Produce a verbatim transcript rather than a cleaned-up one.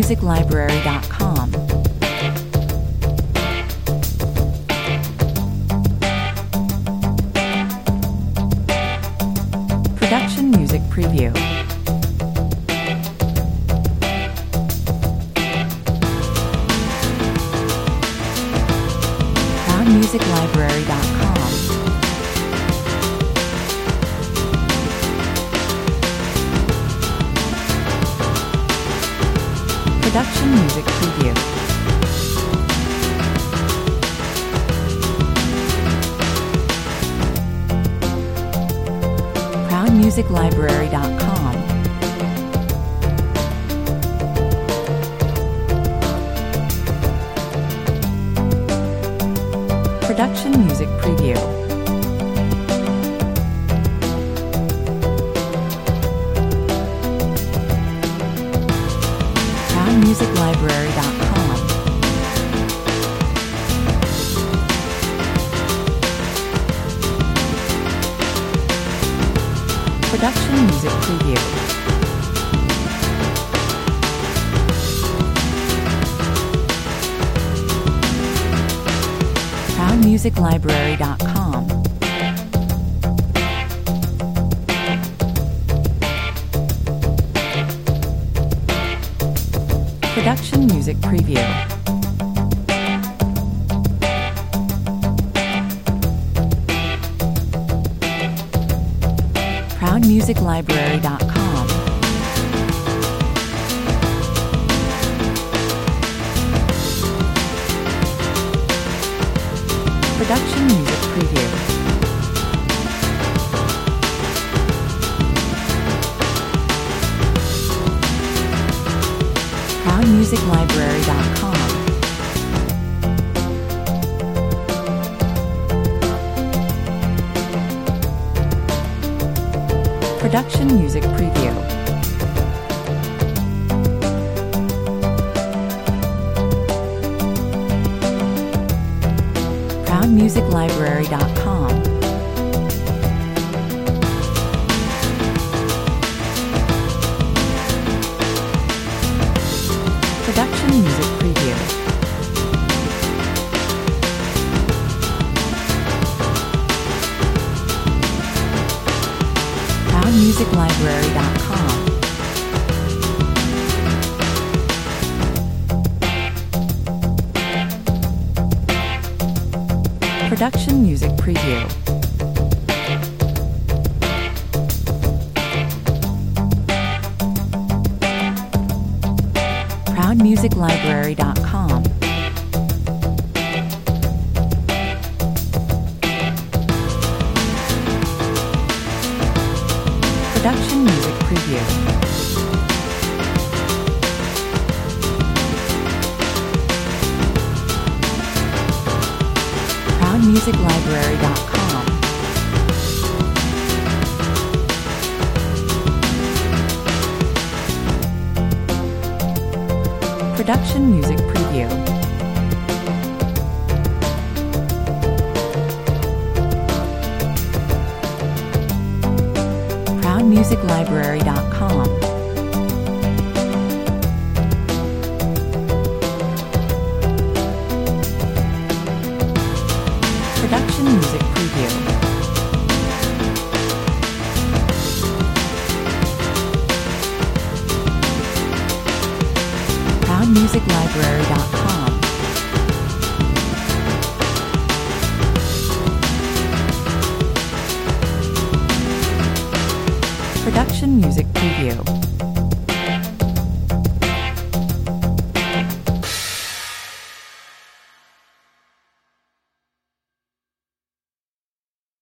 music library dot com. Production Music Preview. proud music library dot com. Production Music Preview. proud music library dot com. Production Music Preview. proud music library dot com. Production Music Preview. proud music library dot com. Production Music Preview. proud music library dot com. Production Music Preview. proud music library dot com. Production Music Preview. proud music library dot com. Production Music Preview. proud music library dot com. Production Music Preview. proud music library dot com. Production Music Preview. proud music library dot com. Production Music Preview. proud music library dot com. Production Music Preview. proud music library dot com. Production Music Preview.